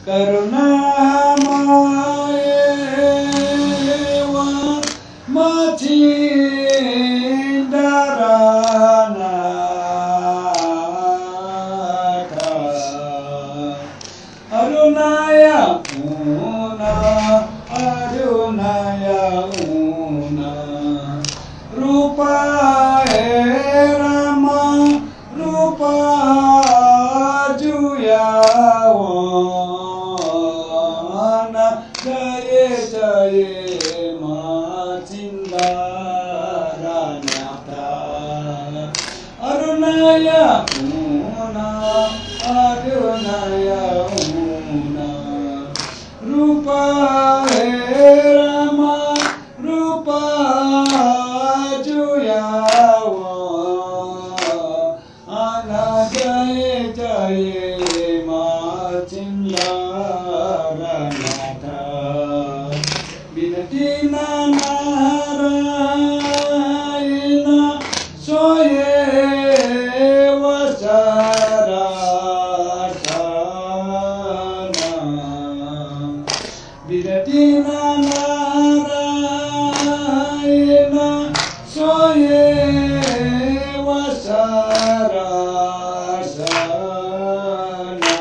करुणामय मचिन्दरनाथ अरुणाय ऊना रूपाय राम रूपा जुयावन जय जय मचिन्दरनाथ अरुणाय ऊना रूपाय राम रूपा जुयावन जय जय मचिन्दरनाथ विनती नारायण सोयेव शरणा विनती नारायण सोयेव शरणा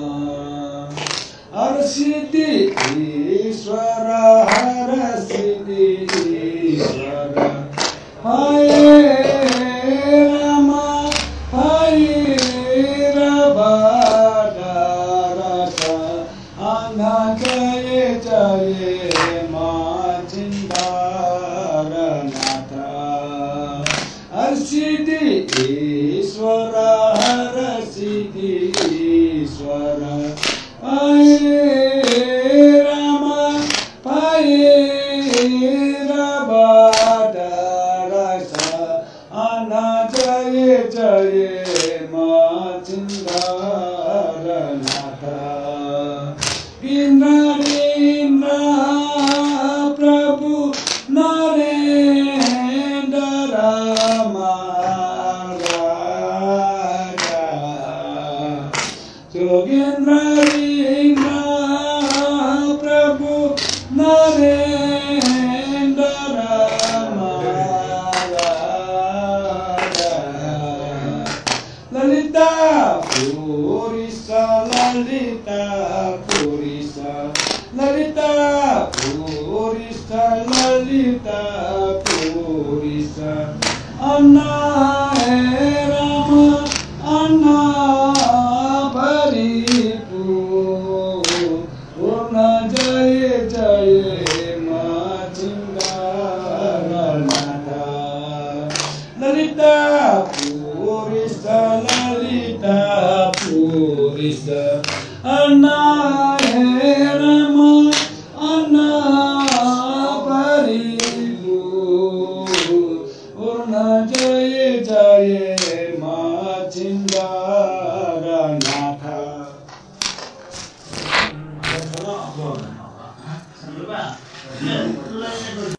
हर सिद्धि ईश्वर हर सिद्धि ईश्वर हाय राम हाय रबरस आना जय जय मचिन्दरनाथ हर सिद्धि ईश्वर हर सिद्धि ईश्वर हाय राम हाय रबरस आना जय जय मचिन्दरनाथ इंद्र प्रभु नरेन्द्र महाराजा जोगेन्द्र प्रभु नरेन्द्र महाराजा ललिता पुरीसा ललिता पुरीसा ललिता पुरीसा ललिता पुरीसा अन्ना हे राम अन्ना परिपूर्ण जय जय मचिन्दरनाथ ललिता पुरीसा अन्ना हे राम अन्ना परिपूर्ण जय जय